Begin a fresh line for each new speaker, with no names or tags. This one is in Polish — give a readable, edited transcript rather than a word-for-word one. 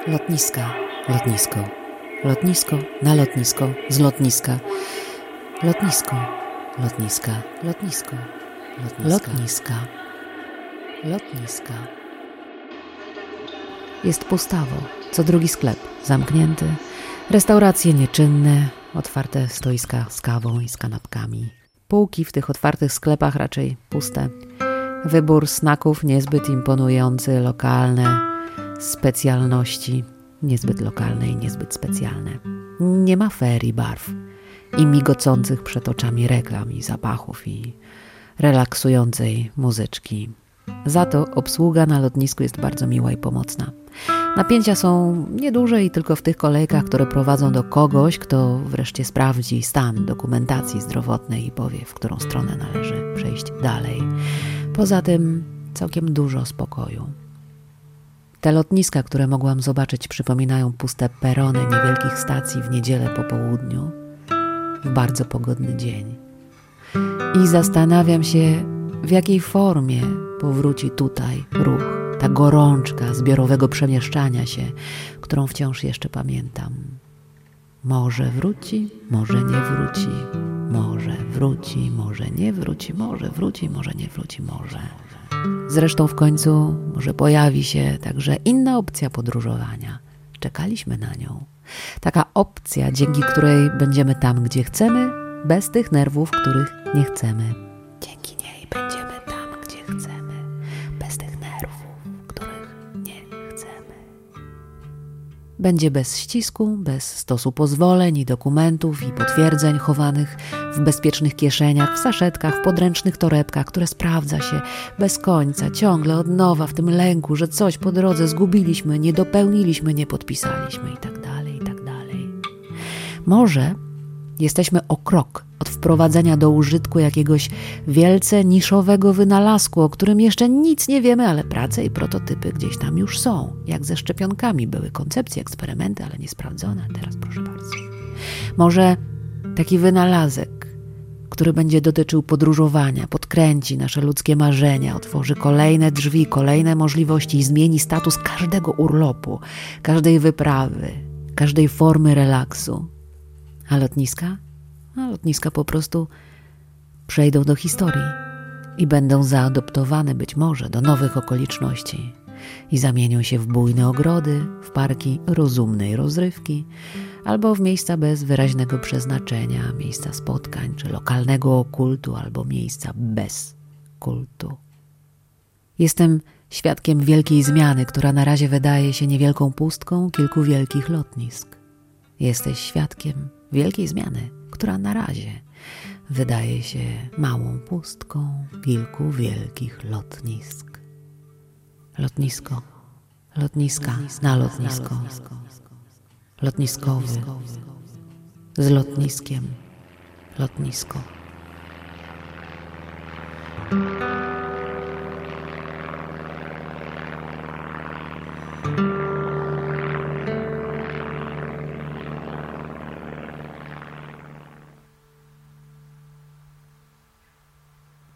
Lotniska, lotnisko, lotnisko, na lotnisko, z lotniska, lotnisko, lotniska, lotnisko, lotniska, lotniska. Jest pustawo, co drugi sklep zamknięty, restauracje nieczynne, otwarte stoiska z kawą i z kanapkami. Półki w tych otwartych sklepach raczej puste. Wybór snaków niezbyt imponujący, lokalne specjalności, niezbyt lokalne i niezbyt specjalne. Nie ma ferii barw i migocących przed oczami reklam i zapachów i relaksującej muzyczki. Za to obsługa na lotnisku jest bardzo miła i pomocna. Napięcia są nieduże i tylko w tych kolejkach, które prowadzą do kogoś, kto wreszcie sprawdzi stan dokumentacji zdrowotnej i powie, w którą stronę należy przejść dalej. Poza tym całkiem dużo spokoju. Te lotniska, które mogłam zobaczyć, przypominają puste perony niewielkich stacji w niedzielę po południu, w bardzo pogodny dzień. I zastanawiam się, w jakiej formie powróci tutaj ruch, ta gorączka zbiorowego przemieszczania się, którą wciąż jeszcze pamiętam. Może wróci, może nie wróci, może wróci, może nie wróci, może wróci, może nie wróci, może. Zresztą w końcu może pojawi się także inna opcja podróżowania. Czekaliśmy na nią. Taka opcja, dzięki której będziemy tam, gdzie chcemy, bez tych nerwów, których nie chcemy. Dzięki niej będziemy tam, gdzie chcemy, bez tych nerwów, których nie chcemy. Będzie bez ścisku, bez stosu pozwoleń i dokumentów i potwierdzeń chowanych w bezpiecznych kieszeniach, w saszetkach, w podręcznych torebkach, które sprawdza się bez końca, ciągle od nowa w tym lęku, że coś po drodze zgubiliśmy, nie dopełniliśmy, nie podpisaliśmy i tak dalej, i tak dalej. Może jesteśmy o krok od wprowadzenia do użytku jakiegoś wielce niszowego wynalazku, o którym jeszcze nic nie wiemy, ale prace i prototypy gdzieś tam już są. Jak ze szczepionkami były koncepcje, eksperymenty, ale niesprawdzone. Teraz proszę bardzo. Może taki wynalazek, który będzie dotyczył podróżowania, podkręci nasze ludzkie marzenia, otworzy kolejne drzwi, kolejne możliwości i zmieni status każdego urlopu, każdej wyprawy, każdej formy relaksu. A lotniska? A lotniska po prostu przejdą do historii i będą zaadoptowane być może do nowych okoliczności i zamienią się w bujne ogrody, w parki rozumnej rozrywki albo w miejsca bez wyraźnego przeznaczenia, miejsca spotkań czy lokalnego kultu albo miejsca bez kultu. Jestem świadkiem wielkiej zmiany, która na razie wydaje się niewielką pustką kilku wielkich lotnisk. Jesteś świadkiem wielkiej zmiany, która na razie wydaje się małą pustką kilku wielkich lotnisk. Lotnisko, lotniska, na lotnisko, lotniskowy, z lotniskiem, lotnisko.